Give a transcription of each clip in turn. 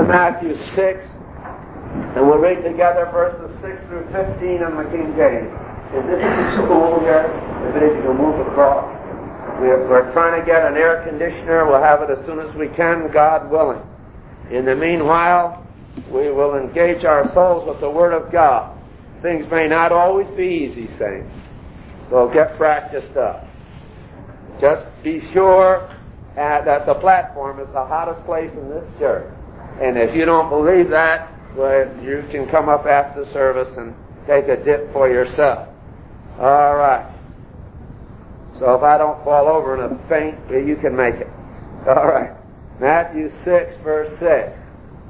Matthew 6, and we'll read together verses 6 through 15 in the King James. Is this school here? If it is, you can move across. We're trying to get an air conditioner. We'll have it as soon as we can, God willing. In the meanwhile, we will engage our souls with the Word of God. Things may not always be easy, saints, so get practiced up. Just be sure that the platform is the hottest place in this church. And if you don't believe that, well, you can come up after the service and take a dip for yourself. All right. So if I don't fall over in a faint, you can make it. All right. Matthew 6, verse 6.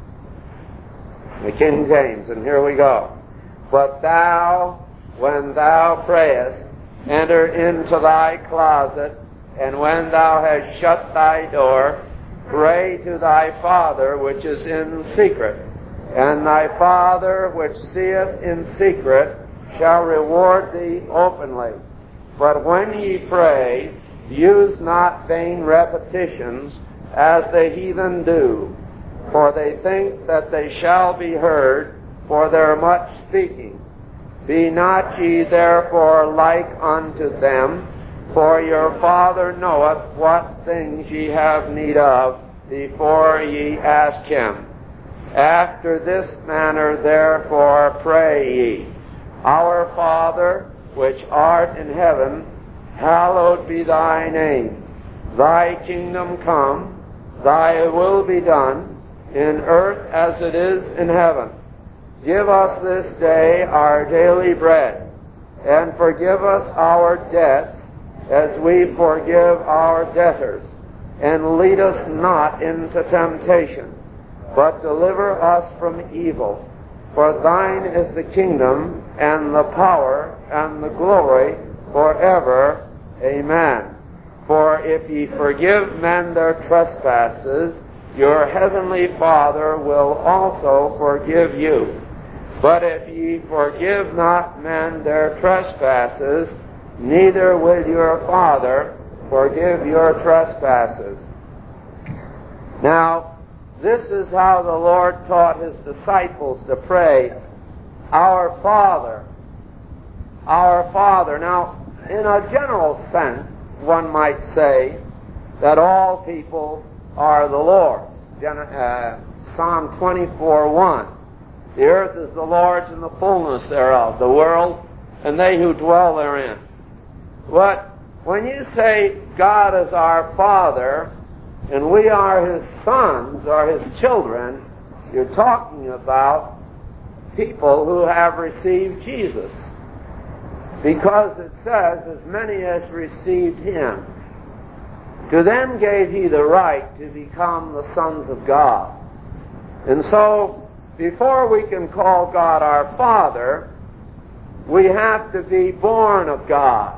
The King James, and here we go. But thou, when thou prayest, enter into thy closet, and when thou hast shut thy door, pray to thy Father which is in secret. And thy Father which seeth in secret shall reward thee openly. But when ye pray, use not vain repetitions, as the heathen do, for they think that they shall be heard for their much speaking. Be not ye therefore like unto them, for your Father knoweth what things ye have need of before ye ask him. After this manner therefore pray ye. Our Father, which art in heaven, hallowed be thy name. Thy kingdom come, thy will be done, in earth as it is in heaven. Give us this day our daily bread, and forgive us our debts, as we forgive our debtors. And lead us not into temptation, but deliver us from evil. For thine is the kingdom, and the power, and the glory, forever. Amen. For if ye forgive men their trespasses, your heavenly Father will also forgive you. But if ye forgive not men their trespasses, neither will your Father forgive your trespasses. Now, this is how the Lord taught his disciples to pray, Our Father, Our Father. Now, in a general sense, one might say that all people are the Lord's. Psalm 24:1. The earth is the Lord's and the fullness thereof, the world and they who dwell therein. But when you say God is our Father and we are his sons or his children, you're talking about people who have received Jesus. Because it says, as many as received him, to them gave he the right to become the sons of God. And so, before we can call God our Father, we have to be born of God.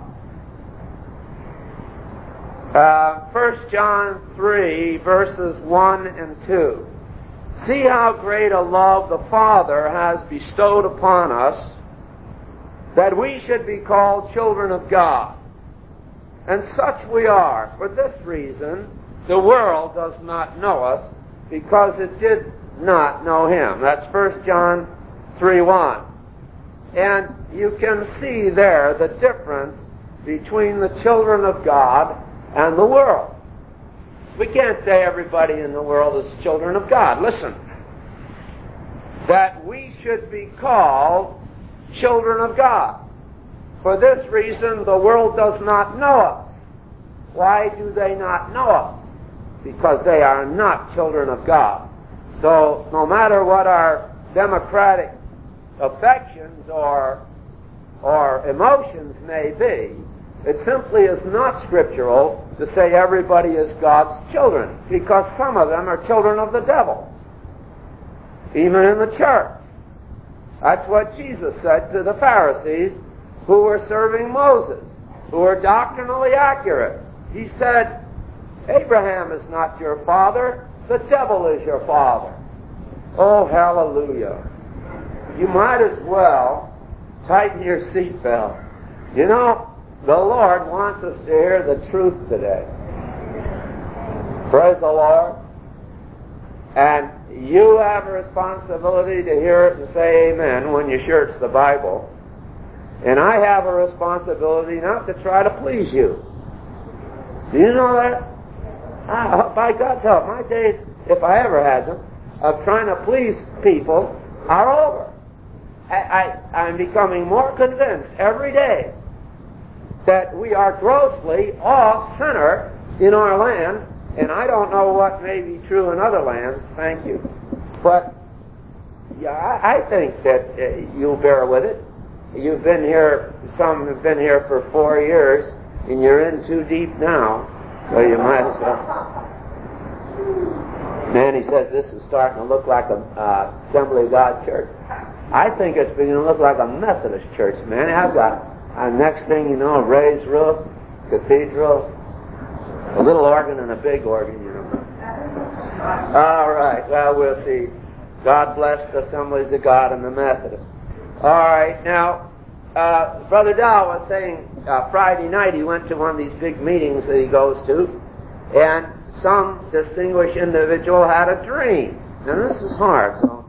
1 John 3, verses 1 and 2. See how great a love the Father has bestowed upon us, that we should be called children of God. And such we are. For this reason, the world does not know us, because it did not know him. That's 1 John 3:1. And you can see there the difference between the children of God and the world. We can't say everybody in the world is children of God. Listen, that we should be called children of God. For this reason, the world does not know us. Why do they not know us? Because they are not children of God. So, no matter what our democratic affections or emotions may be, it simply is not scriptural to say everybody is God's children, because some of them are children of the devil, even in the church. That's what Jesus said to the Pharisees who were serving Moses, who were doctrinally accurate. He said, Abraham is not your father, the devil is your father. Oh, hallelujah. You might as well tighten your seatbelt. You know, the Lord wants us to hear the truth today. Praise the Lord. And you have a responsibility to hear it and say amen when you shirts the Bible. And I have a responsibility not to try to please you. Do you know that? By God's help, my days, if I ever had them, of trying to please people are over. I'm becoming more convinced every day that we are grossly off center in our land, and I don't know what may be true in other lands, thank you. But yeah, I think that you'll bear with it. You've been here, some have been here for 4 years, and you're in too deep now, so you might as well. Manny says this is starting to look like an Assembly of God church. I think it's beginning to look like a Methodist church, Manny. I've got, next thing you know, a raised roof, cathedral, a little organ and a big organ, you know. All right, well, we'll see. God bless the Assemblies of God and the Methodists. All right, now, Brother Dow was saying Friday night he went to one of these big meetings that he goes to, and some distinguished individual had a dream. Now, this is hard, so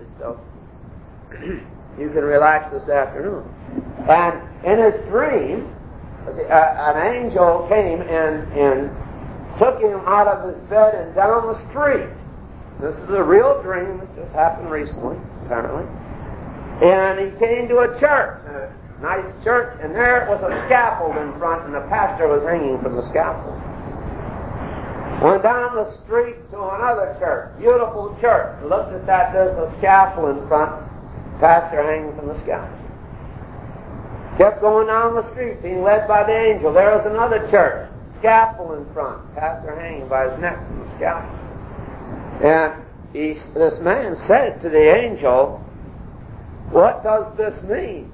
you can relax this afternoon. And in his dream, an angel came and took him out of his bed and down the street. This is a real dream that just happened recently, apparently. And he came to a church, a nice church, and there was a scaffold in front, and the pastor was hanging from the scaffold. Went down the street to another church, beautiful church. Looked at that, there's a scaffold in front, pastor hanging from the scaffold. Kept going down the street, being led by the angel. There was another church, scaffold in front, pastor hanging by his neck from the scaffold. And this man said to the angel, "What does this mean?"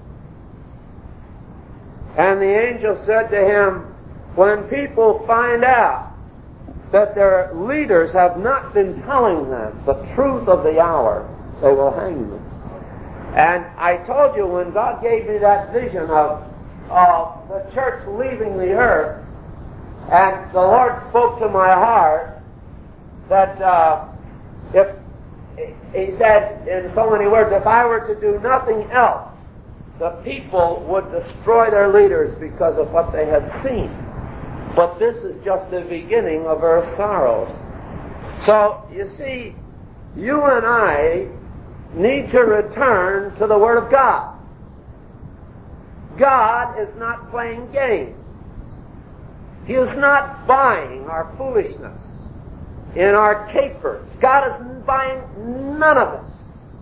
And the angel said to him, "When people find out that their leaders have not been telling them the truth of the hour, they will hang them." And I told you when God gave me that vision of the church leaving the earth, and the Lord spoke to my heart that if He said in so many words, if I were to do nothing else, the people would destroy their leaders because of what they had seen. But this is just the beginning of our sorrows. So, you see, you and I need to return to the Word of God. God is not playing games. He is not buying our foolishness in our capers. God isn't buying none of us.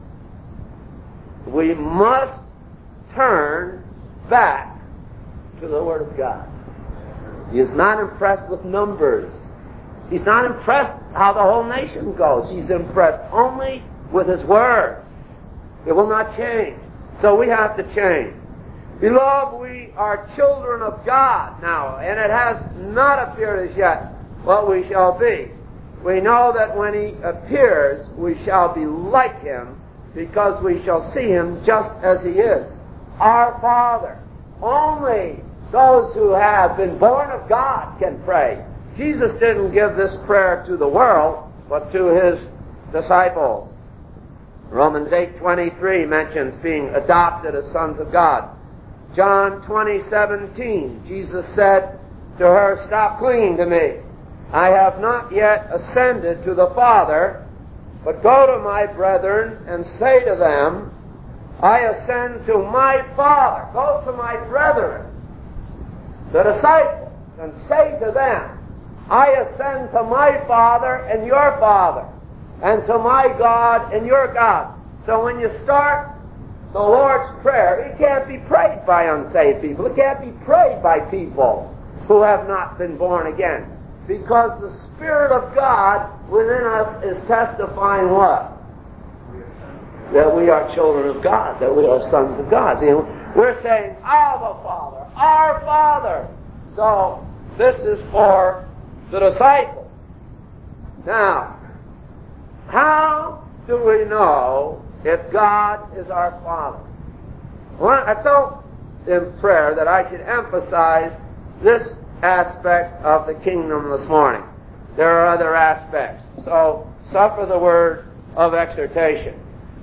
We must turn back to the Word of God. He is not impressed with numbers. He's not impressed how the whole nation goes. He's impressed only with His Word. It will not change. So we have to change. Beloved, we are children of God now, and it has not appeared as yet what we shall be. We know that when He appears, we shall be like Him, because we shall see Him just as He is. Our Father. Only those who have been born of God can pray. Jesus didn't give this prayer to the world, but to His disciples. Romans 8:23 mentions being adopted as sons of God. John 20:17, Jesus said to her, "Stop clinging to me. I have not yet ascended to the Father, but go to my brethren and say to them, I ascend to my Father." Go to my brethren, the disciples, and say to them, "I ascend to my Father and your Father, and to my God and your God." So when you start the Lord's Prayer, it can't be prayed by unsaved people. It can't be prayed by people who have not been born again. Because the Spirit of God within us is testifying what? That we are children of God, that we are sons of God. See, we're saying, Abba, Father, our Father. So this is for the disciples. Now, how do we know if God is our Father? Well, I felt in prayer that I should emphasize this aspect of the kingdom this morning. There are other aspects. So suffer the word of exhortation.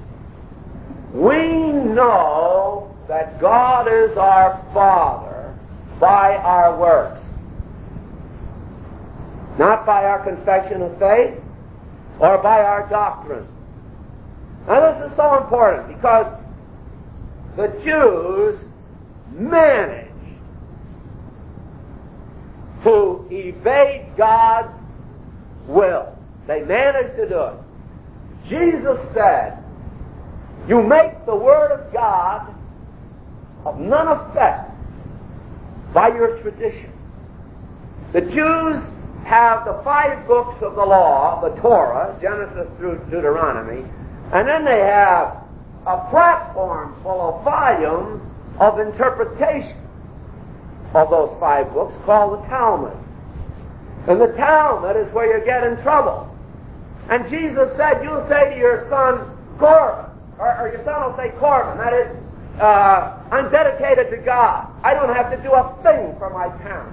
We know that God is our Father by our works, not by our confession of faith or by our doctrine. Now this is so important because the Jews managed to evade God's will. They managed to do it. Jesus said, you make the Word of God of none effect by your tradition. The Jews have the 5 books of the law, the Torah, Genesis through Deuteronomy, and then they have a platform full of volumes of interpretation of those 5 books called the Talmud. And the Talmud is where you get in trouble. And Jesus said, you'll say to your son, Corbin, or your son will say Corbin, that is, I'm dedicated to God. I don't have to do a thing for my parents,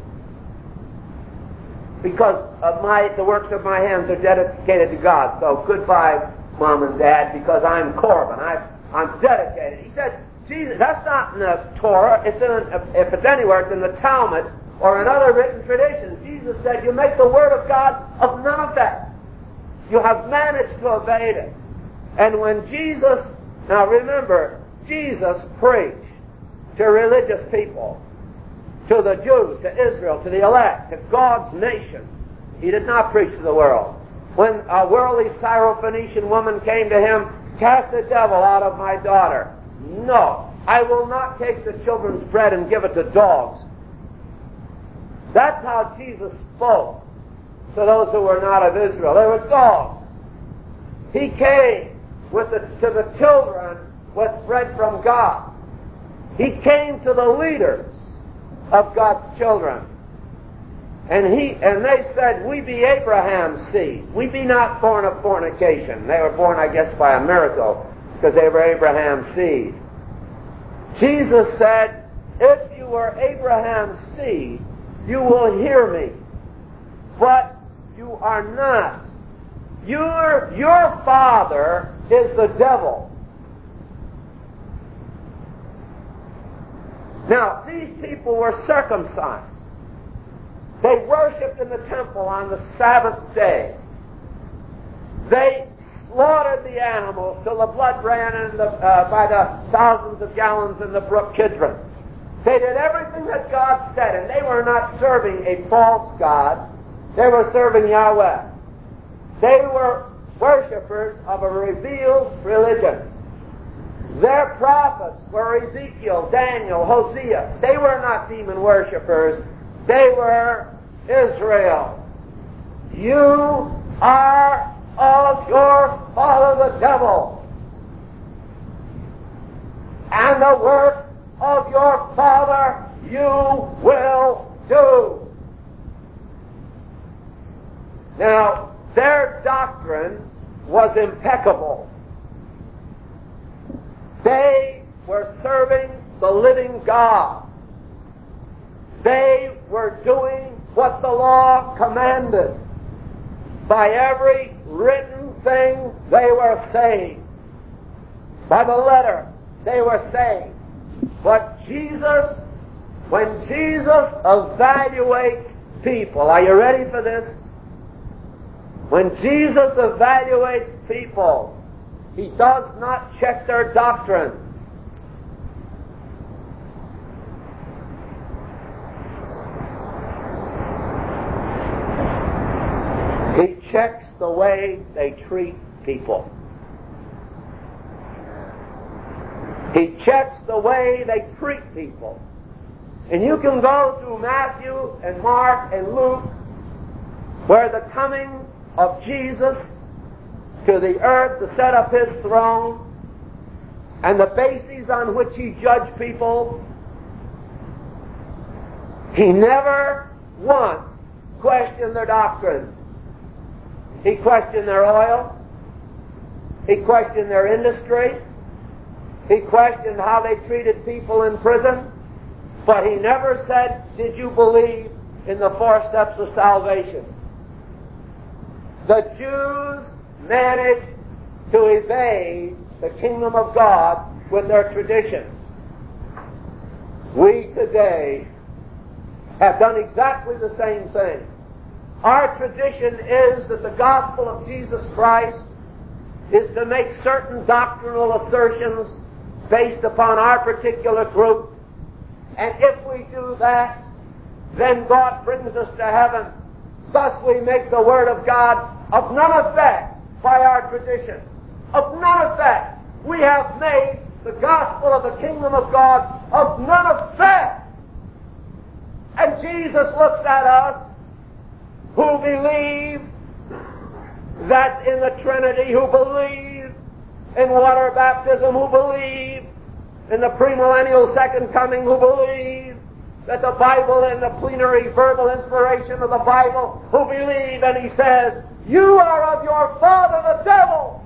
because of the works of my hands are dedicated to God. So goodbye, Mom and Dad, because I'm Corbin. I'm dedicated. He said, Jesus, that's not in the Torah. It's if it's anywhere, it's in the Talmud or in other written traditions. Jesus said, you make the Word of God of none effect. You have managed to evade it. And when Jesus, now remember, Jesus preached to religious people, to the Jews, to Israel, to the elect, to God's nation. He did not preach to the world. When a worldly Syrophoenician woman came to him, cast the devil out of my daughter. No, I will not take the children's bread and give it to dogs. That's how Jesus spoke to those who were not of Israel. They were dogs. He came to the children with bread from God. He came to the leaders of God's children. And they said, we be Abraham's seed. We be not born of fornication. They were born, I guess, by a miracle, because they were Abraham's seed. Jesus said, if you were Abraham's seed, you will hear me. But you are not. Your father is the devil. Now, these people were circumcised. They worshipped in the temple on the Sabbath day. They slaughtered the animals till the blood ran by the thousands of gallons in the brook Kidron. They did everything that God said, and they were not serving a false God. They were serving Yahweh. They were worshippers of a revealed religion. Their prophets were Ezekiel, Daniel, Hosea. They were not demon worshippers. They were Israel. You are of your father the devil, and the works of your father you will do. Now, their doctrine was impeccable. They were serving the living God. They were doing what the law commanded. By every written thing they were saying. By the letter they were saying. But Jesus, when Jesus evaluates people, are you ready for this? When Jesus evaluates people, He does not check their doctrine. He checks the way they treat people. He checks the way they treat people. And you can go through Matthew and Mark and Luke, where the coming of Jesus to the earth to set up His throne, and the bases on which He judged people, He never once questioned their doctrine. He questioned their oil. He questioned their industry. He questioned how they treated people in prison. But He never said, did you believe in the 4 steps of salvation? The Jews managed to evade the kingdom of God with their tradition. We today have done exactly the same thing. Our tradition is that the gospel of Jesus Christ is to make certain doctrinal assertions based upon our particular group, and if we do that, then God brings us to heaven. Thus we make the Word of God of none effect by our tradition. Of none effect. We have made the gospel of the kingdom of God of none effect. And Jesus looks at us who believe that in the Trinity, who believe in water baptism, who believe in the premillennial second coming, who believe that the Bible and the plenary verbal inspiration of the Bible, who believe, and he says, you are of your father the devil.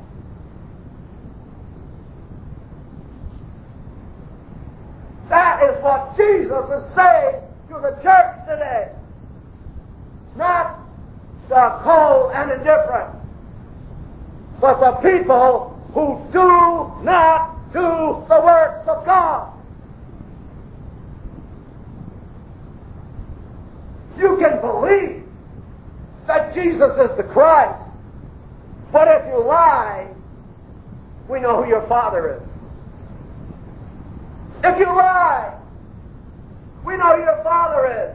That is what Jesus is saying to the church today. Not the cold and indifferent, but the people who do not do the works of God. You can believe that Jesus is the Christ, but if you lie, we know who your father is. If you lie, we know who your father is.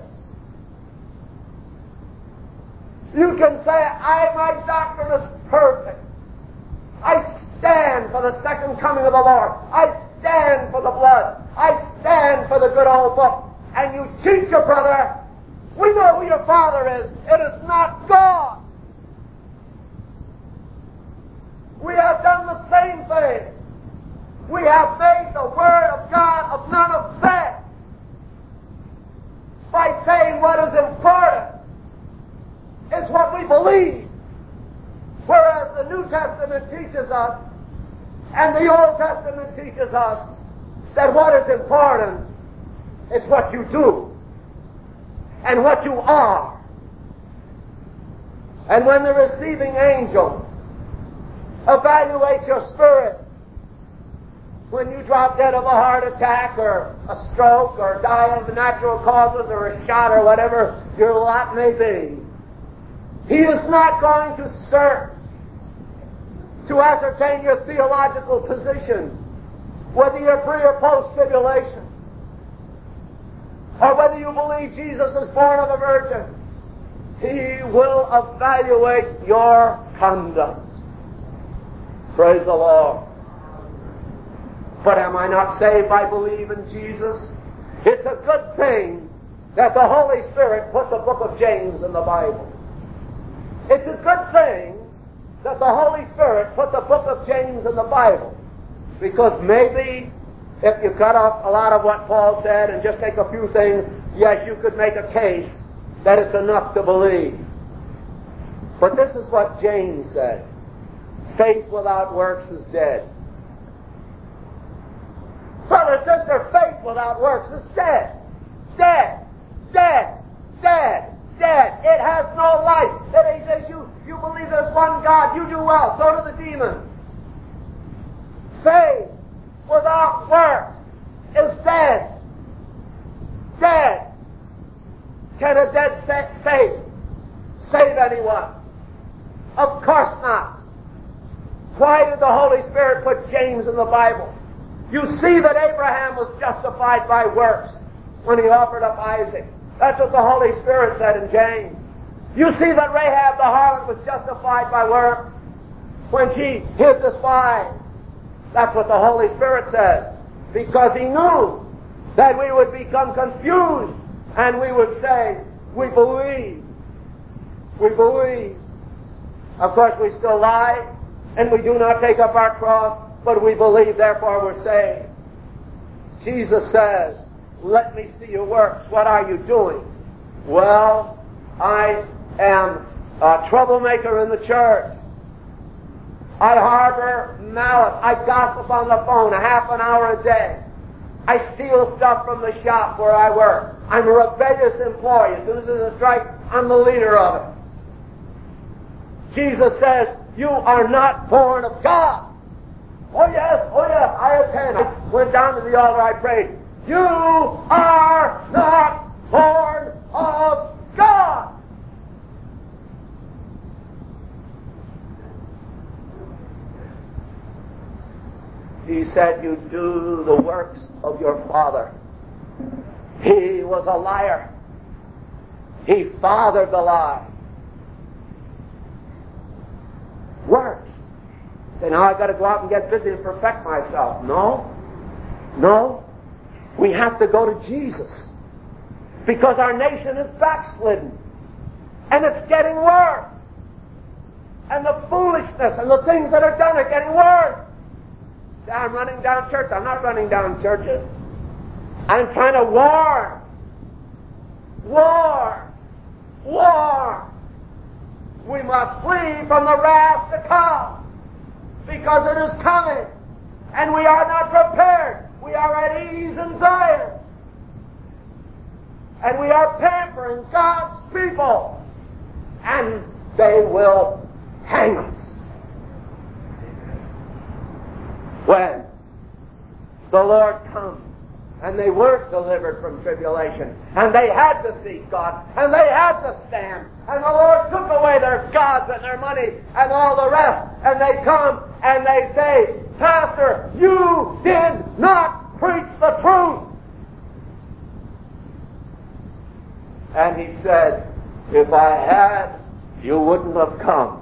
You can say, my doctrine is perfect. I stand for the second coming of the Lord. I stand for the blood. I stand for the good old book. And you cheat your brother. We know who your father is. It is not God. We have done the same thing. We have made the Word of God of none effect by saying what is important is what we believe. Whereas the New Testament teaches us, and the Old Testament teaches us, that what is important is what you do and what you are. And when the receiving angel evaluates your spirit, when you drop dead of a heart attack or a stroke or die of natural causes or a shot or whatever your lot may be, he is not going to search to ascertain your theological position, whether you're pre or post-tribulation, or whether you believe Jesus is born of a virgin. He will evaluate your conduct. Praise the Lord. But am I not saved by believing Jesus? It's a good thing that the Holy Spirit put the book of James in the Bible. It's a good thing that the Holy Spirit put the book of James in the Bible, because maybe if you cut off a lot of what Paul said and just take a few things, yes, you could make a case that it's enough to believe. But this is what James said. Faith without works is dead. Brother, sister, faith without works is dead. Dead. Dead. Dead. Dead. It has no life. And he says, you believe there's one God, you do well. So do the demons. Faith without works is dead. Dead. Can a dead faith save anyone? Of course not. Why did the Holy Spirit put James in the Bible? You see that Abraham was justified by works when he offered up Isaac. That's what the Holy Spirit said in James. You see that Rahab the harlot was justified by works when she hid the spies. That's what the Holy Spirit said. Because he knew that we would become confused and we would say, we believe. We believe. Of course, we still lie and we do not take up our cross, but we believe, therefore we're saved. Jesus says, let me see your works. What are you doing? Well, I am a troublemaker in the church. I harbor malice. I gossip on the phone a half an hour a day. I steal stuff from the shop where I work. I'm a rebellious employee. As soon as there's a strike, I'm the leader of it. Jesus says, You are not born of God. Oh yes, I attend. I went down to the altar, I prayed. You are not born of God. He said, you do the works of your father. He was a liar. He fathered the lie. Works. Say, now I've got to go out and get busy and perfect myself. No. We have to go to Jesus. Because our nation is backslidden. And it's getting worse. And the foolishness and the things that are done are getting worse. Say, I'm running down church. I'm not running down churches. I'm trying to warn. War. We must flee from the wrath to come. Because it is coming. And we are not prepared. We are at ease in Zion. And we are pampering God's people. And they will hang us. When the Lord comes, and they weren't delivered from tribulation, and they had to seek God, and they had to stand, and the Lord took away their gods and their money and all the rest, and they come and they say, Pastor, you did not preach the truth. And he said, if I had, you wouldn't have come.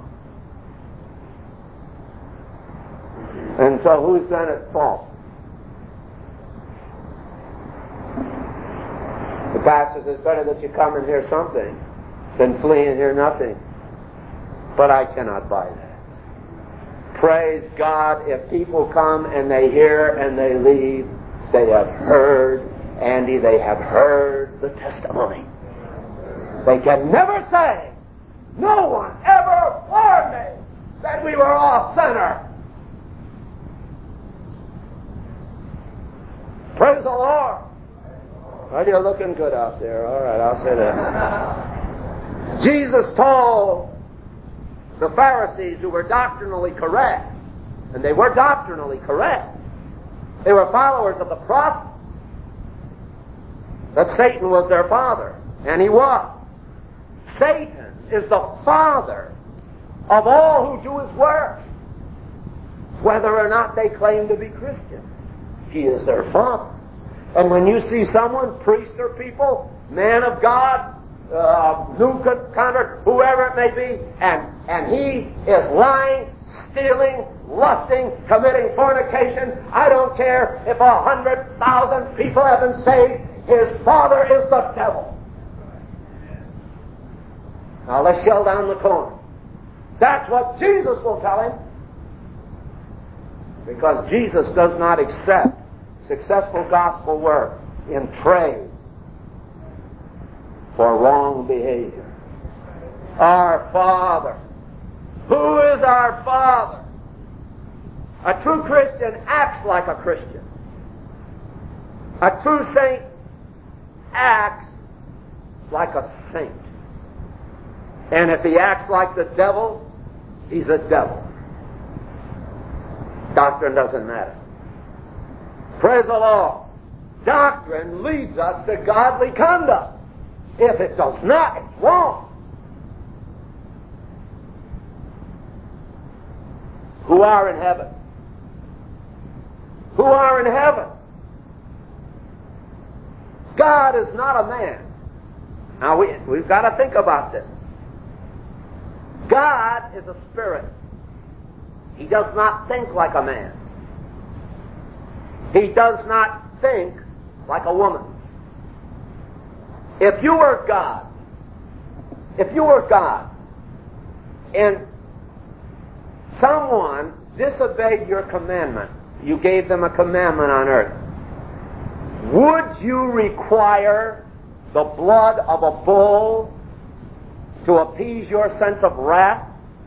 And so who's then at fault? The pastor says, better that you come and hear something than flee and hear nothing. But I cannot buy that. Praise God, if people come and they hear and they leave, they have heard, Andy, they have heard the testimony. They can never say, no one ever warned me that we were off center. Praise the Lord. Well, you're looking good out there. All right, I'll say that. Jesus told the Pharisees, who were doctrinally correct, and they were doctrinally correct, they were followers of the prophets, that Satan was their father, and he was. Satan is the father of all who do his works, whether or not they claim to be Christian. He is their father. And when you see someone, priest or people, man of God, new convert, whoever it may be, and he is lying, stealing, lusting, committing fornication, I don't care if 100,000 people have been saved, his father is the devil. Now let's shell down the corner. That's what Jesus will tell him. Because Jesus does not accept successful gospel work in trade for wrong behavior. Our Father. Who is our Father? A true Christian acts like a Christian. A true saint acts like a saint. And if he acts like the devil, he's a devil. Doctrine doesn't matter. Praise the Lord. Doctrine leads us to godly conduct. If it does not, it's wrong. Who are in heaven? Who are in heaven? God is not a man. Now we've got to think about this. God is a spirit. He does not think like a man. He does not think like a woman. If you were God, and someone disobeyed your commandment, you gave them a commandment on earth, would you require the blood of a bull to appease your sense of wrath?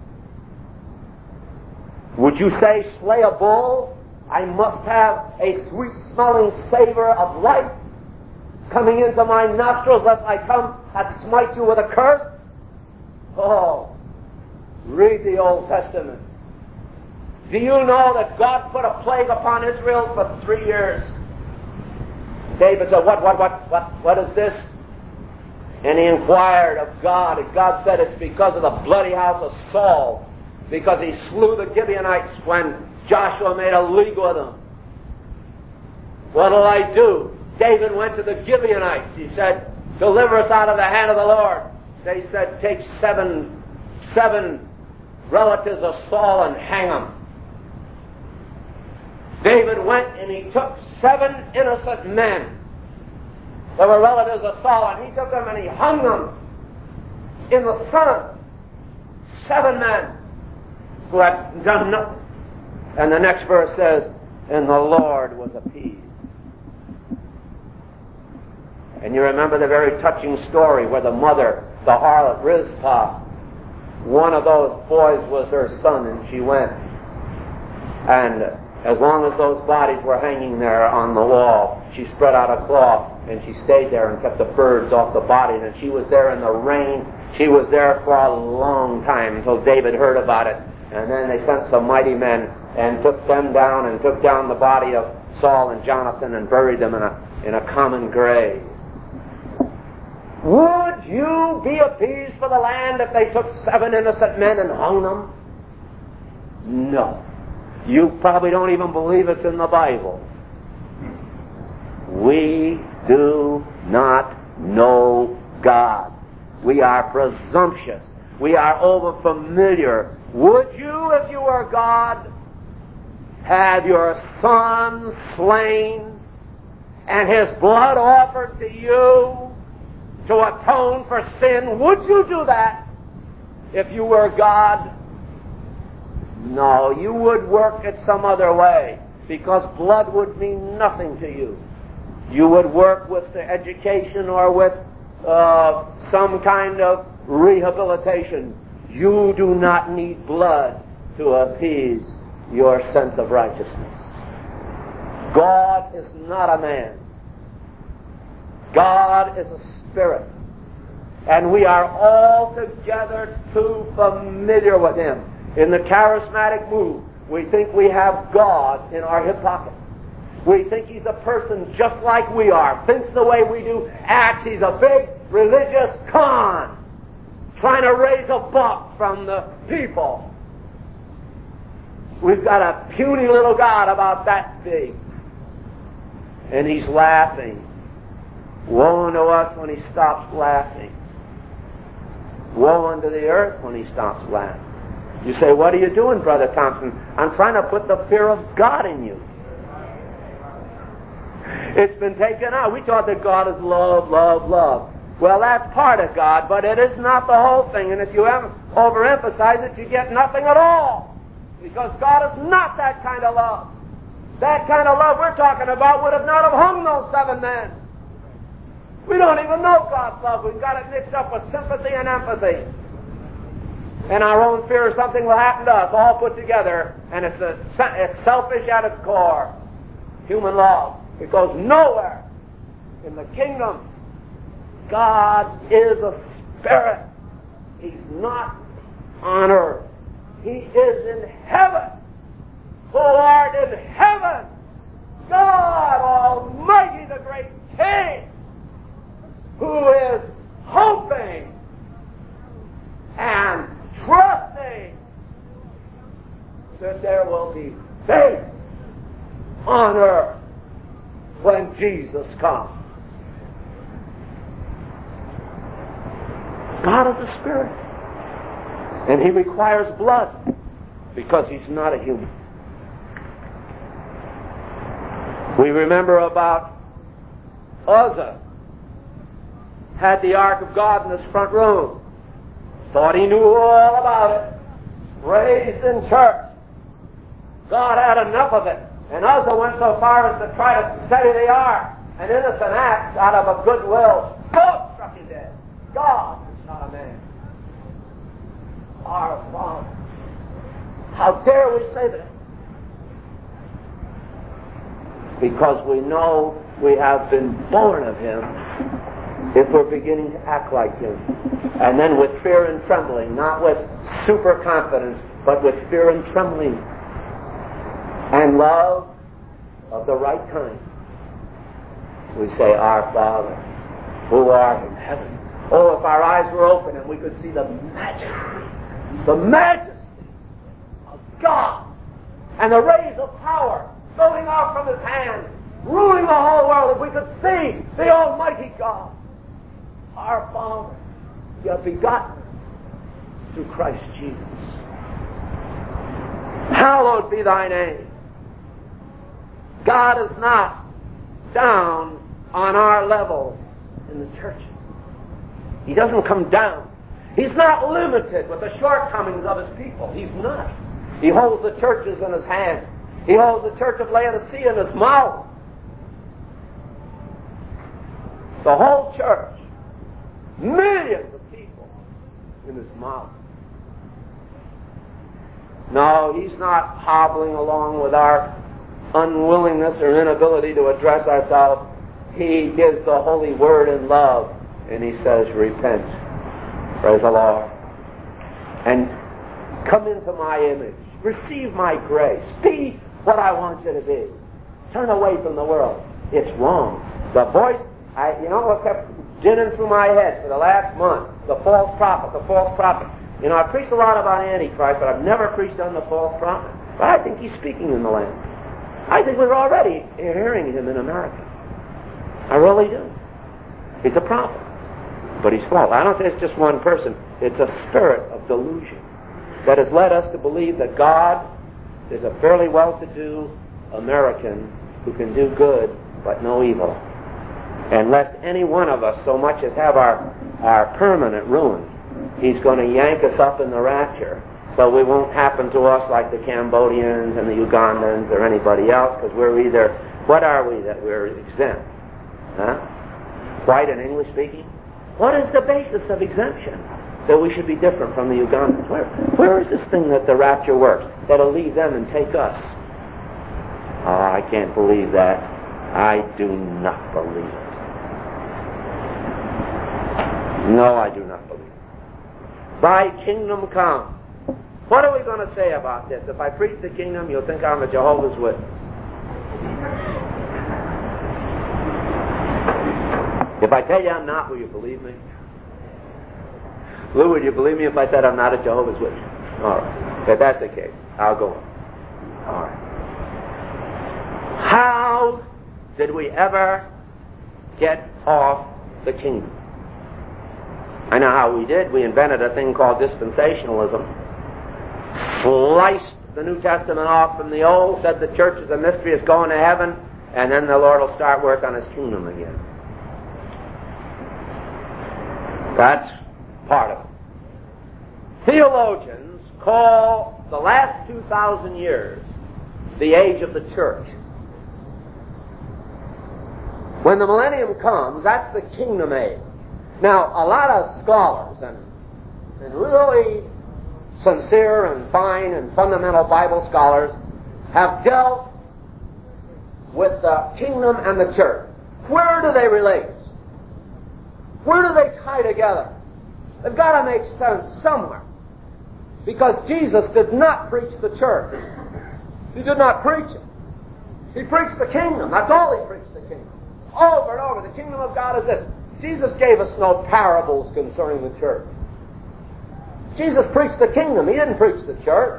Would you say, slay a bull? I must have a sweet-smelling savor of life coming into my nostrils lest I come and smite you with a curse? Oh, Read the Old Testament. Do you know that God put a plague upon Israel for 3 years? David said, what is this? And he inquired of God, and God said it's because of the bloody house of Saul, because he slew the Gibeonites when Joshua made a league with them. What'll I do? David went to the Gibeonites. He said, deliver us out of the hand of the Lord. They said, take seven relatives of Saul and hang them. David went and he took 7 innocent men that were relatives of Saul, and he took them and he hung them in the sun. 7 men who had done nothing. And the next verse says, and the Lord was appeased. And you remember the very touching story where the mother, the harlot Rizpah, one of those boys was her son, and she went. And as long as those bodies were hanging there on the wall, she spread out a cloth, and she stayed there and kept the birds off the bodies. And she was there in the rain. She was there for a long time until David heard about it. And then they sent some mighty men and took them down and took down the body of Saul and Jonathan and buried them in a common grave. Would you be appeased for the land if they took 7 innocent men and hung them? No. You probably don't even believe it's in the Bible. We do not know God. We are presumptuous. We are over-familiar. Would you, if you were God, have your son slain and his blood offered to you to atone for sin? Would you do that if you were God? No, you would work it some other way, because blood would mean nothing to you. You would work with the education or with some kind of rehabilitation. You do not need blood to appease your sense of righteousness. God is not a man. God is a spirit. And we are altogether too familiar with him. In the charismatic move, we think we have God in our hip pocket. We think he's a person just like we are, thinks the way we do, acts. He's a big religious con, trying to raise a buck from the people. We've got a puny little God about that big. And he's laughing. Woe unto us when he stops laughing. Woe unto the earth when he stops laughing. You say, what are you doing, Brother Thompson? I'm trying to put the fear of God in you. It's been taken out. We taught that God is love, love, love. Well, that's part of God, but it is not the whole thing. And if you overemphasize it, you get nothing at all. Because God is not that kind of love. That kind of love we're talking about would have not have hung those 7 men. We don't even know God's love. We've got it mixed up with sympathy and empathy. And our own fear of something will happen to us, all put together, and it's selfish at its core. Human love. It goes nowhere in the kingdom. God is a spirit. He's not on earth. He is in heaven. Who art in heaven, God Almighty, the great King, who is hoping and trusting that there will be faith on earth when Jesus comes. God is a spirit, and he requires blood because he's not a human. We remember about Uzzah had the Ark of God in his front room. Thought he knew all about it. Raised in church. God had enough of it. And Uzzah went so far as to try to steady the ark. An innocent act out of a goodwill. God struck him dead. God is not a man. Our Father. How dare we say that? Because we know we have been born of him if we're beginning to act like Him. And then with fear and trembling, not with super confidence, but with fear and trembling and love of the right kind, we say, Our Father, who art in heaven. Oh, if our eyes were open and we could see the majesty of God and the rays of power going out from His hand, ruling the whole world, if we could see the Almighty God, our Father, You have begotten us through Christ Jesus. Hallowed be Thy name. God is not down on our level in the churches. He doesn't come down. He's not limited with the shortcomings of His people. He's not. He holds the churches in His hand. He holds the church of Laodicea in His mouth. The whole church. Millions of people in His mouth. No, He's not hobbling along with our unwillingness or inability to address ourselves. He gives the holy word in love, and He says, repent. Praise the Lord. And come into my image. Receive my grace. Be what I want you to be. Turn away from the world. It's wrong. The voice, what kept ginning through my head for the last month? The false prophet, the false prophet. I preached a lot about Antichrist, but I've never preached on the false prophet. But I think he's speaking in the land. I think we're already hearing him in America. I really do. He's a prophet, but he's false. I don't say it's just one person. It's a spirit of delusion that has led us to believe that God is a fairly well-to-do American who can do good but no evil. And lest any one of us so much as have our permanent ruin, He's going to yank us up in the rapture, so we won't happen to us like the Cambodians and the Ugandans or anybody else, because we're either, what are we that we're exempt? Huh? White and English speaking? What is the basis of exemption? That we should be different from the Ugandans. Where is this thing that the rapture works? That'll leave them and take us? Oh, I can't believe that. I do not believe it. No, I do not believe it. Thy kingdom come. What are we going to say about this? If I preach the kingdom, you'll think I'm a Jehovah's Witness. If I tell you I'm not, will you believe me? Lou, would you believe me if I said I'm not a Jehovah's Witness? All right. If that's the case, I'll go on. All right. How did we ever get off the kingdom? I know how we did. We invented a thing called dispensationalism. Sliced the New Testament off from the Old, said the church is a mystery, it's going to heaven, and then the Lord will start work on His kingdom again. That's part of it. Theologians call the last 2,000 years the age of the church. When the millennium comes, that's the kingdom age. Now, a lot of scholars and really sincere and fine and fundamental Bible scholars have dealt with the kingdom and the church. Where do they relate? Where do they tie together? They've got to make sense somewhere. Because Jesus did not preach the church. He did not preach it. He preached the kingdom. That's all He preached, the kingdom. Over and over. The kingdom of God is this. Jesus gave us no parables concerning the church. Jesus preached the kingdom. He didn't preach the church.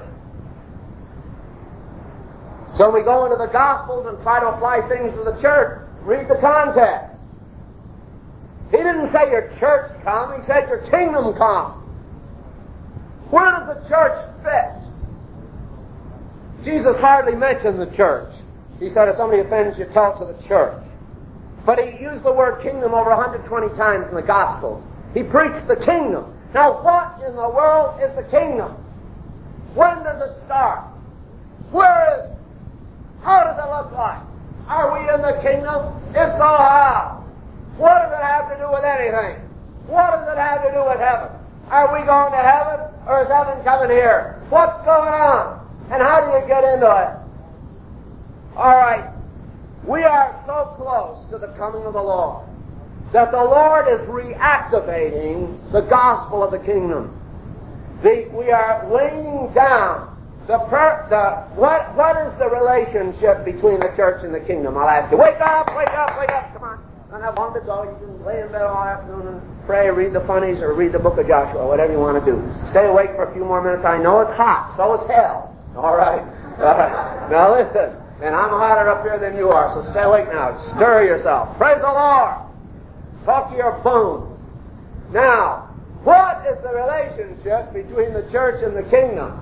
So when we go into the Gospels and try to apply things to the church, read the context. He didn't say your church come. He said your kingdom come. Where does the church fit? Jesus hardly mentioned the church. He said, if somebody offends you, tell it to the church. But He used the word kingdom over 120 times in the Gospels. He preached the kingdom. Now, what in the world is the kingdom? When does it start? Where is it? How does it look like? Are we in the kingdom? If so, how? What does it have to do with anything? What does it have to do with heaven? Are we going to heaven, or is heaven coming here? What's going on? And how do you get into it? All right. We are so close to the coming of the Lord. that the Lord is reactivating the gospel of the kingdom. We are laying down what is the relationship between the church and the kingdom? I'll ask you. Wake up, wake up, wake up. Come on. Don't have long to go. You can lay in bed all afternoon and pray, read the funnies, or read the book of Joshua, whatever you want to do. Stay awake for a few more minutes. I know it's hot. So is hell. All right. Now listen. And I'm hotter up here than you are, so stay awake now. Stir yourself. Praise the Lord. Talk to your bones. Now, what is the relationship between the church and the kingdom?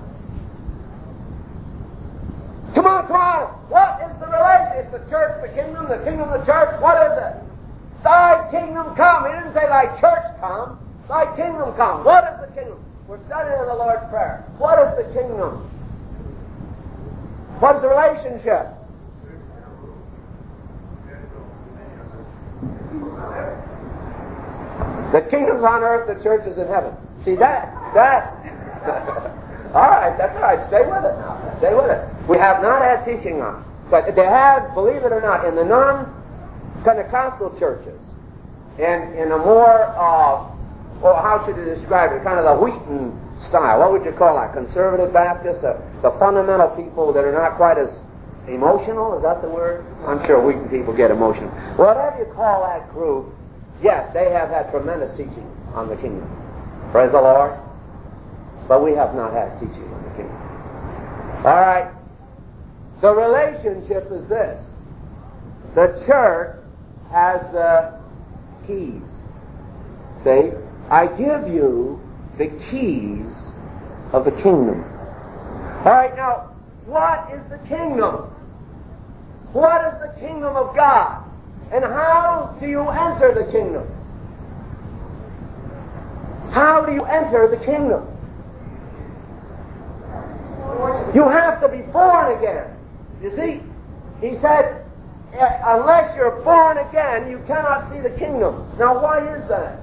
Come on, come on. What is the relationship? It's the church, the kingdom, the church. What is it? Thy kingdom come. He didn't say thy church come. Thy kingdom come. What is the kingdom? We're studying the Lord's Prayer. What is the kingdom? What is the relationship? The kingdom's on earth, the church is in heaven. See that? All right, that's all right. Stay with it now. Stay with it. We have not had teaching on it. But they have, believe it or not, in the non-Pentecostal churches, and in a more, how should you describe it? Kind of the Wheaton style. What would you call that? Conservative Baptists? The fundamental people that are not quite as emotional? Is that the word? I'm sure Wheaton people get emotional. Whatever you call that group, yes, they have had tremendous teaching on the kingdom. Praise the Lord. But we have not had teaching on the kingdom. All right. The relationship is this. The church has the keys. See? I give you the keys of the kingdom. All right, now, what is the kingdom? What is the kingdom of God? And how do you enter the kingdom? How do you enter the kingdom? You have to be born again. You see, he said, unless you're born again, you cannot see the kingdom. Now, why is that?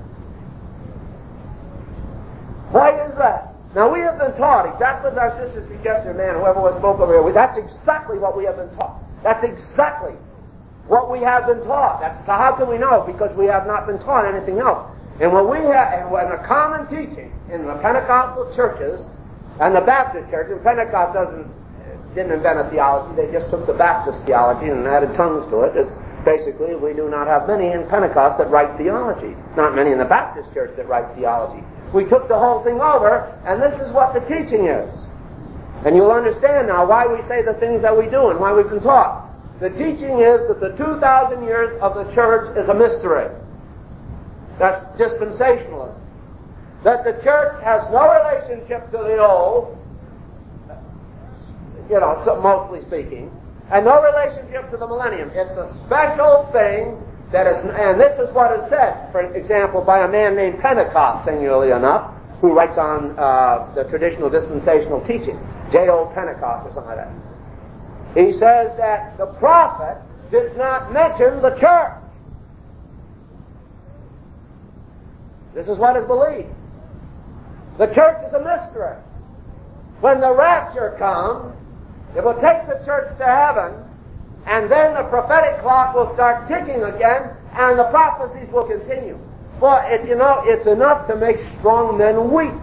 Why is that? Now, we have been taught, exactly as our sister suggested, man, whoever was spoke over here, that's exactly what we have been taught. That's exactly what we have been taught. So how can we know? Because we have not been taught anything else. And what we have, and a common teaching in the Pentecostal churches and the Baptist church, and Pentecost didn't invent a theology, they just took the Baptist theology and added tongues to it. Basically, we do not have many in Pentecost that write theology. Not many in the Baptist church that write theology. We took the whole thing over, and this is what the teaching is. And you'll understand now why we say the things that we do and why we've been taught. The teaching is that the 2,000 years of the church is a mystery. That's dispensationalism. That the church has no relationship to the old, mostly speaking, and no relationship to the millennium. It's a special thing that is, and this is what is said, for example, by a man named Pentecost, singularly enough, who writes on the traditional dispensational teaching, J.O. Pentecost or something like that. He says that the prophets did not mention the church. This is what is believed. The church is a mystery. When the rapture comes, it will take the church to heaven, and then the prophetic clock will start ticking again, and the prophecies will continue. Well, it's enough to make strong men weep.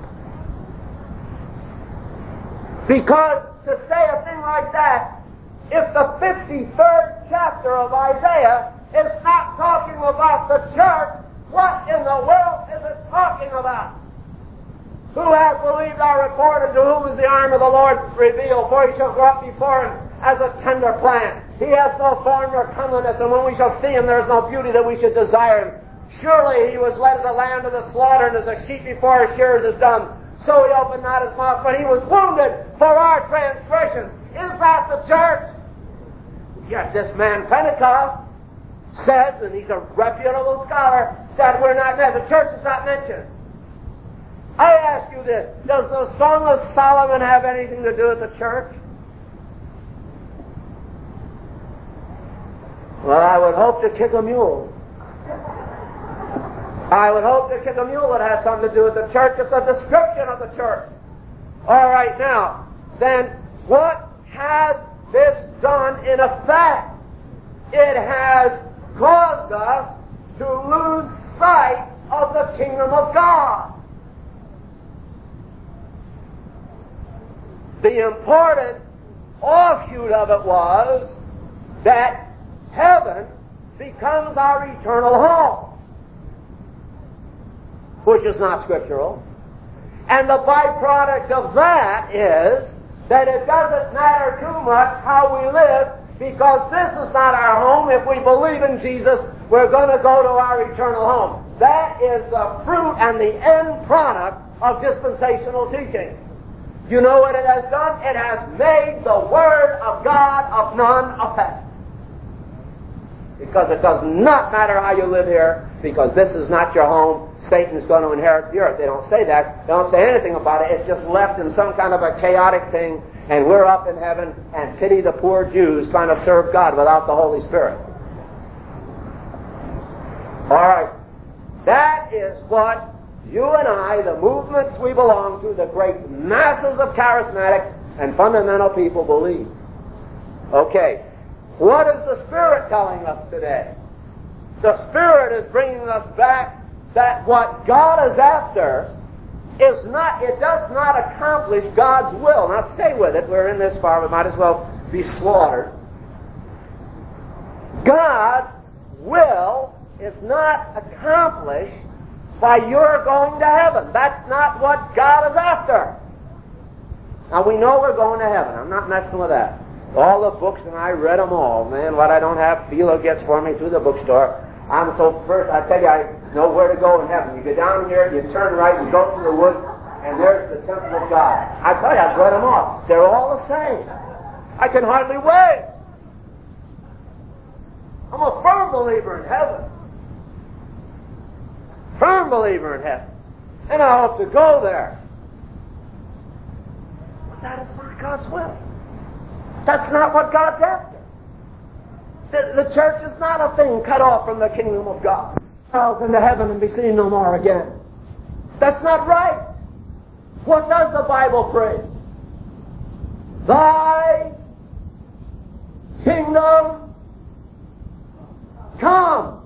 Because to say a thing like that, if the 53rd chapter of Isaiah is not talking about the church, what in the world is it talking about? Who has believed our report, and to whom is the arm of the Lord revealed? For he shall grow up before him as a tender plant. He has no form nor comeliness, and when we shall see him, there is no beauty that we should desire him. Surely he was led as a lamb to the slaughter, and as a sheep before his shearers is dumb. So he opened not his mouth, but he was wounded for our transgressions. Is that the church? Yet this man Pentecost says, and he's a reputable scholar, that we're not there. The church is not mentioned. I ask you this, does the Song of Solomon have anything to do with the church? Well, I would hope to kick a mule. I would hope to kick a mule that has something to do with the church. It's a description of the church. All right, now, then, what has this done in effect? It has caused us to lose sight of the kingdom of God. The important offshoot of it was that heaven becomes our eternal home, which is not scriptural. And the byproduct of that is that it doesn't matter too much how we live, because this is not our home. If we believe in Jesus, we're going to go to our eternal home. That is the fruit and the end product of dispensational teaching. You know what it has done? It has made the Word of God of none effect. Because it does not matter how you live here, because this is not your home. Satan's going to inherit the earth. They don't say that. They don't say anything about it. It's just left in some kind of a chaotic thing, and we're up in heaven, and pity the poor Jews trying to serve God without the Holy Spirit. All right. That is what you and I, the movements we belong to, the great masses of charismatic and fundamental people believe. Okay. What is the Spirit telling us today? The Spirit is bringing us back that what God is after is not, it does not accomplish God's will. Now stay with it. We're in this far. We might as well be slaughtered. God's will is not accomplished by your going to heaven. That's not what God is after. Now we know we're going to heaven. I'm not messing with that. All the books, and I read them all. Man, what I don't have, Philo gets for me through the bookstore. I'm so first, I tell you, I know where to go in heaven. You go down here, you turn right, you go through the woods, and there's the temple of God. I tell you, I've read them all. They're all the same. I can hardly wait. I'm a firm believer in heaven. Firm believer in heaven. And I hope to go there. But that is not God's will. That's not what God's after. The church is not a thing cut off from the kingdom of God. Out into heaven and be seen no more again. That's not right. What does the Bible preach? Thy kingdom come.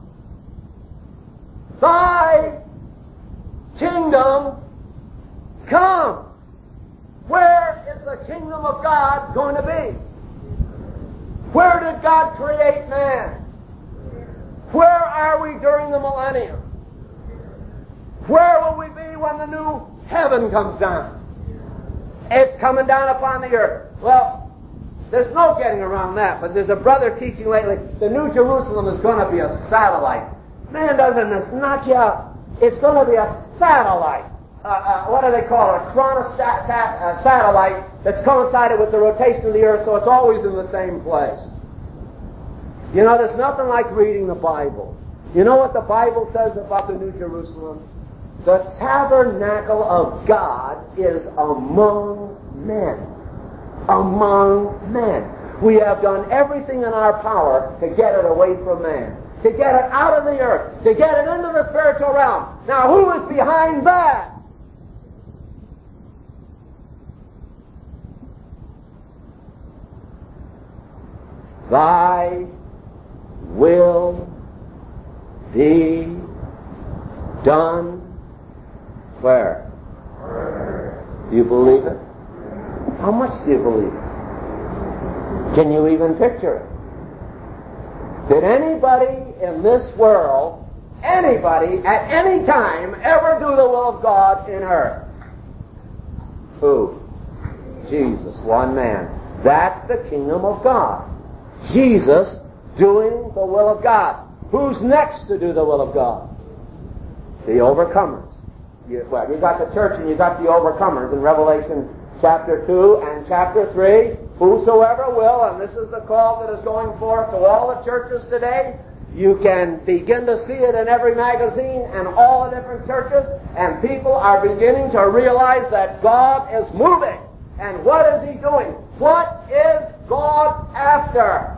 Thy kingdom come. Where is the kingdom of God going to be? Where did God create man? Where are we during the millennium? Where will we be when the new heaven comes down? It's coming down upon the earth. Well, there's no getting around that, but there's a brother teaching lately, the New Jerusalem is going to be a satellite. Man, doesn't this knock you out? It's going to be a satellite. What do they call it? A chronostat satellite that's coincided with the rotation of the earth, so it's always in the same place. You know, there's nothing like reading the Bible. You know what the Bible says about the New Jerusalem? The tabernacle of God is among men. Among men. We have done everything in our power to get it away from man, to get it out of the earth, to get it into the spiritual realm. Now, who is behind that? Thy will be done where? Do you believe it? How much do you believe it? Can you even picture it? Did anybody in this world, anybody at any time, ever do the will of God in earth? Who? Jesus, one man. That's the kingdom of God. Jesus doing the will of God. Who's next to do the will of God? The overcomers. You got the church and you got the overcomers in Revelation chapter 2 and chapter 3. Whosoever will, and this is the call that is going forth to all the churches today. You can begin to see it in every magazine and all the different churches, and people are beginning to realize that God is moving. And what is He doing? What is God after?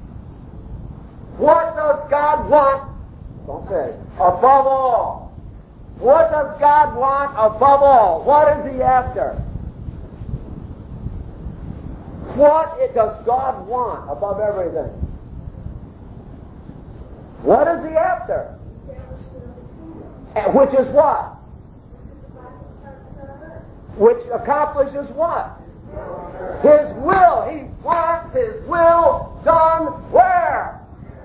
What does God want? Don't say it. Above all. What does God want above all? What is He after? What does God want above everything? What is He after? Which is what? Which accomplishes what? His will. He wants His will done where?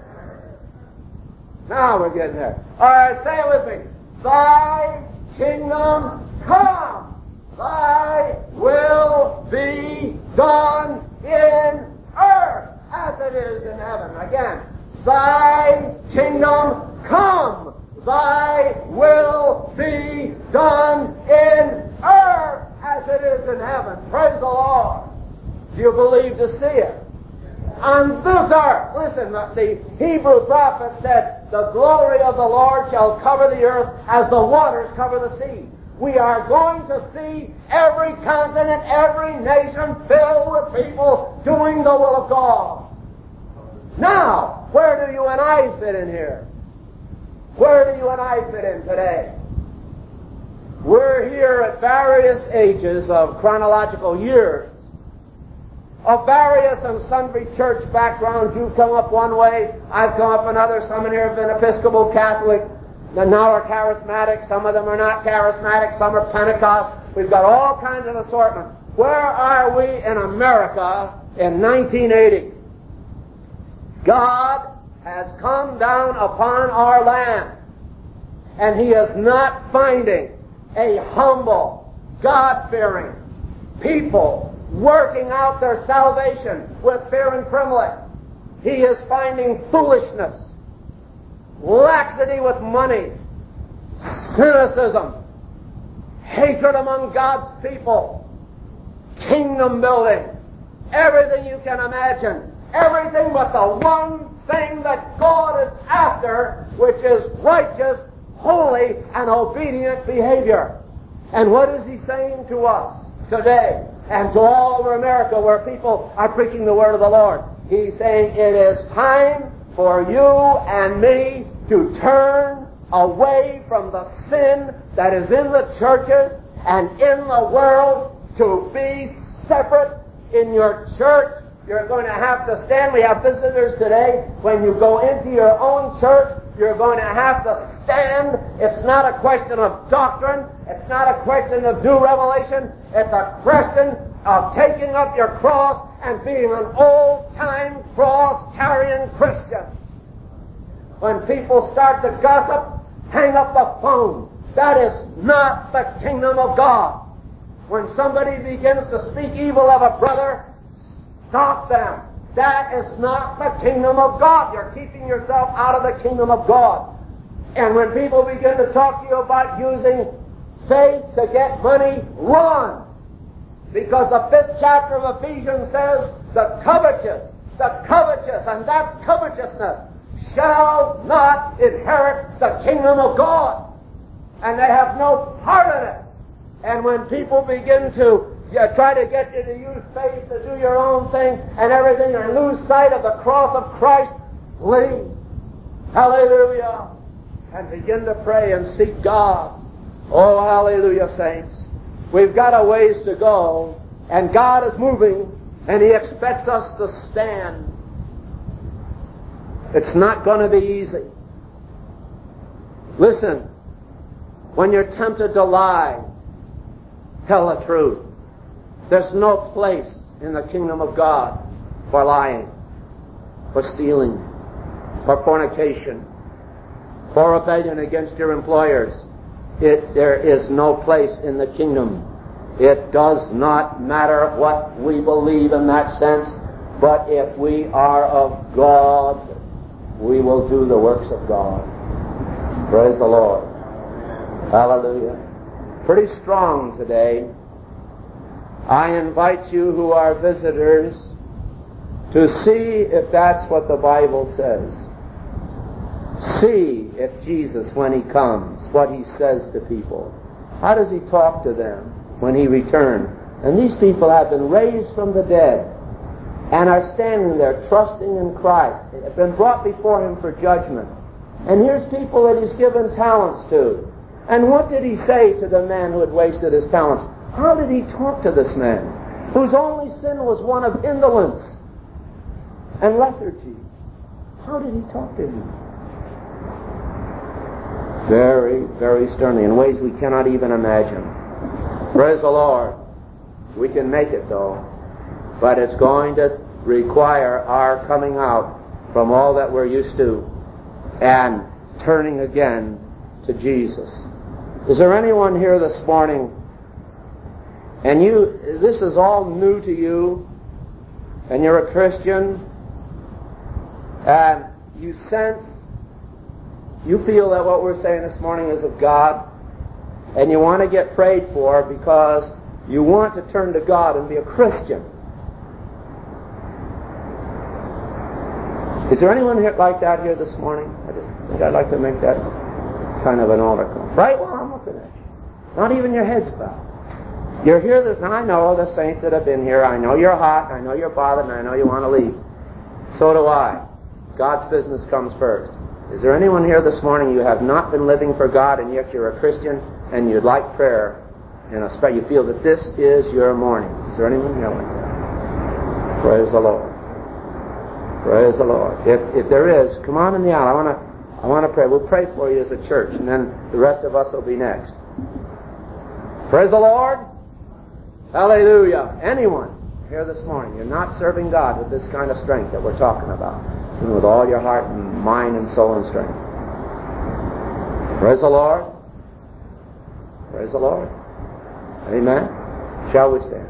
Now we're getting there. All right, say it with me. Thy kingdom come. Thy will be done in earth as it is in heaven. Again. Thy kingdom come. Thy will be done in earth as it is in heaven. Praise the Lord. Do you believe to see it? On this earth, listen, the Hebrew prophet said, the glory of the Lord shall cover the earth as the waters cover the sea. We are going to see every continent, every nation filled with people doing the will of God. Now, where do you and I fit in here? Where do you and I fit in today? We're here at various ages of chronological years, of various and sundry church backgrounds. You've come up one way, I've come up another. Some in here have been Episcopal, Catholic, and now are charismatic. Some of them are not charismatic. Some are Pentecost. We've got all kinds of assortment. Where are we in America in 1980? God has come down upon our land, and He is not finding a humble, God-fearing people working out their salvation with fear and trembling. He is finding foolishness, laxity with money, cynicism, hatred among God's people, kingdom building, everything you can imagine. Everything but the one thing that God is after, which is righteous, holy, and obedient behavior. And what is He saying to us today and to all over America where people are preaching the word of the Lord? He's saying it is time for you and me to turn away from the sin that is in the churches and in the world, to be separate in your church. You're going to have to stand. We have visitors today. When you go into your own church, you're going to have to stand. It's not a question of doctrine. It's not a question of due revelation. It's a question of taking up your cross and being an old-time cross-carrying Christian. When people start to gossip, hang up the phone. That is not the kingdom of God. When somebody begins to speak evil of a brother, stop them. That is not the kingdom of God. You're keeping yourself out of the kingdom of God. And when people begin to talk to you about using faith to get money, run. Because the 5th chapter of Ephesians says, the covetous, and that's covetousness, shall not inherit the kingdom of God. And they have no part in it. And when people begin to try to get you to use faith to do your own thing and everything and lose sight of the cross of Christ, leave. Hallelujah. And begin to pray and seek God. Oh, hallelujah, saints. We've got a ways to go, and God is moving, and He expects us to stand. It's not going to be easy. Listen, when you're tempted to lie, tell the truth. There's no place in the kingdom of God for lying, for stealing, for fornication, for rebellion against your employers. There is no place in the kingdom. It does not matter what we believe in that sense, but if we are of God, we will do the works of God. Praise the Lord. Hallelujah. Pretty strong today. I invite you who are visitors to see if that's what the Bible says. See if Jesus, when He comes, what He says to people. How does He talk to them when He returns? And these people have been raised from the dead and are standing there trusting in Christ. They have been brought before Him for judgment. And here's people that He's given talents to. And what did He say to the man who had wasted his talents? How did He talk to this man, whose only sin was one of indolence and lethargy? How did He talk to him? Very, very sternly, in ways we cannot even imagine. Praise the Lord. We can make it, though. But it's going to require our coming out from all that we're used to and turning again to Jesus. Is there anyone here this morning, and this is all new to you, and you're a Christian, and you feel that what we're saying this morning is of God, and you want to get prayed for because you want to turn to God and be a Christian? Is there anyone here like that here this morning? I just think I'd like to make that kind of an altar call. Right while I'm looking at you. Not even your head's bowed. You're here, and I know the saints that have been here. I know you're hot, and I know you're bothered, and I know you want to leave. So do I. God's business comes first. Is there anyone here this morning, you have not been living for God, and yet you're a Christian, and you'd like prayer, and you feel that this is your morning? Is there anyone here like that? Praise the Lord. Praise the Lord. If there is, come on in the aisle. I want to pray. We'll pray for you as a church, and then the rest of us will be next. Praise the Lord. Hallelujah. Anyone here this morning, you're not serving God with this kind of strength that we're talking about, and with all your heart and mind and soul and strength. Praise the Lord. Praise the Lord. Amen. Shall we stand?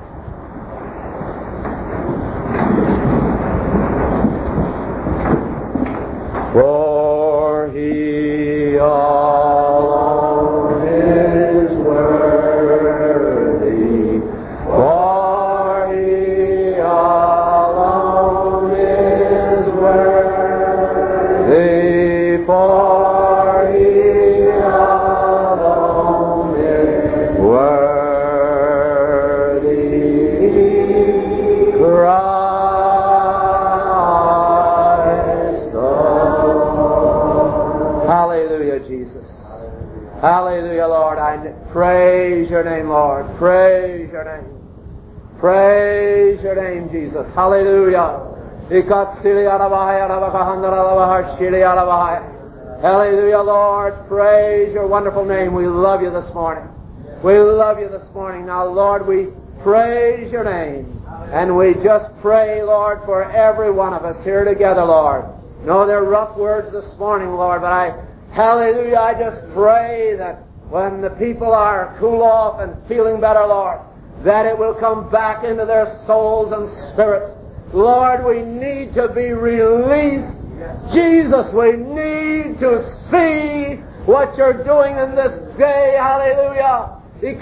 For He alone is worthy, for He alone is worthy, for He alone is worthy. Hallelujah, Jesus. Hallelujah, Lord. I praise your name, Lord. Praise your name. Praise your name, Jesus. Hallelujah. Hallelujah, Lord. Praise your wonderful name. We love you this morning. We love you this morning. Now, Lord, we praise your name. And we just pray, Lord, for every one of us here together, Lord. No, they're rough words this morning, Lord, but hallelujah, I just pray that when the people are cool off and feeling better, Lord, that it will come back into their souls and spirits. Lord, we need to be released. Jesus, we need to see what you're doing in this day. Hallelujah.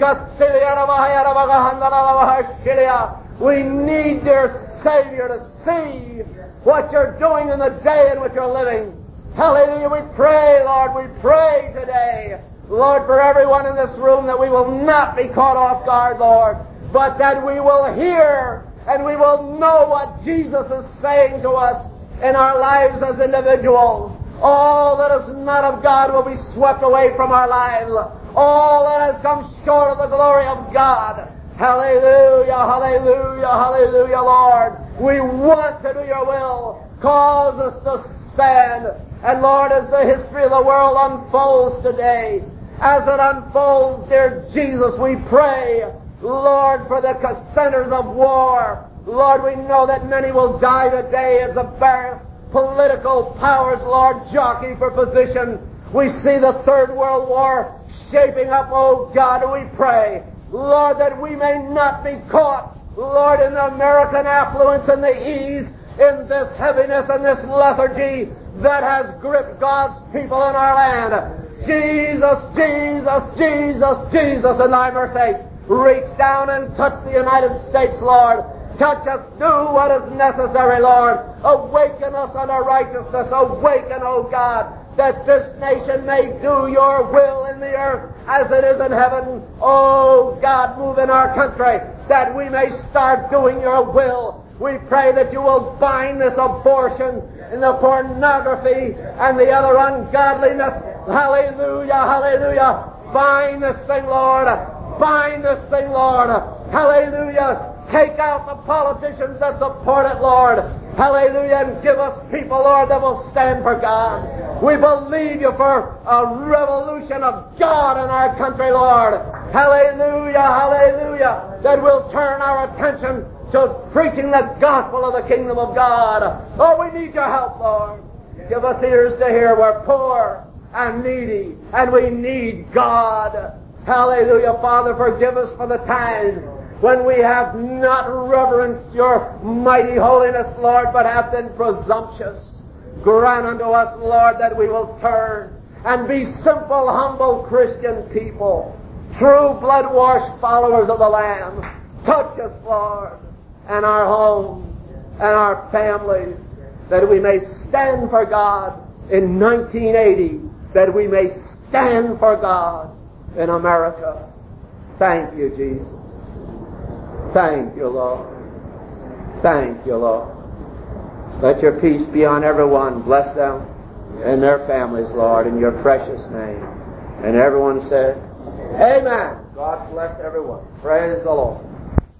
We need, dear Savior, to see what you're doing in the day in which you're living. Hallelujah. We pray, Lord, we pray today, Lord, for everyone in this room, that we will not be caught off guard, Lord, but that we will hear and we will know what Jesus is saying to us in our lives as individuals. All that is not of God will be swept away from our lives. All that has come short of the glory of God. Hallelujah, hallelujah, hallelujah, Lord. We want to do your will. Cause us to stand. And Lord, as the history of the world unfolds today, as it unfolds, dear Jesus, we pray, Lord, for the centers of war. Lord, we know that many will die today as the various political powers, Lord, jockey for position. We see the Third World War shaping up, oh God, and we pray, Lord, that we may not be caught, Lord, in the American affluence and the ease, in this heaviness and this lethargy that has gripped God's people in our land. Jesus, Jesus, Jesus, Jesus, in thy mercy, reach down and touch the United States, Lord. Touch us, do what is necessary, Lord. Awaken us unto righteousness. Awaken, O God, that this nation may do your will in the earth as it is in heaven. Oh God, move in our country that we may start doing your will. We pray that you will bind this abortion and the pornography and the other ungodliness. Hallelujah, hallelujah. Bind this thing, Lord. Bind this thing, Lord. Hallelujah. Take out the politicians that support it, Lord. Hallelujah. And give us people, Lord, that will stand for God. We believe you for a revolution of God in our country, Lord. Hallelujah, hallelujah. That will turn our attention to preaching the gospel of the kingdom of God. Oh, we need your help, Lord. Give us ears to hear. We're poor and needy, and we need God. Hallelujah. Father, forgive us for the times when we have not reverenced your mighty holiness, Lord, but have been presumptuous. Grant unto us, Lord, that we will turn and be simple, humble Christian people, true blood-washed followers of the Lamb. Touch us, Lord, and our homes and our families, that we may stand for God in 1980, that we may stand for God in America. Thank you, Jesus. Thank you, Lord. Thank you, Lord. Let your peace be on everyone. Bless them and their families, Lord, in your precious name. And everyone said, Amen. God bless everyone. Praise the Lord.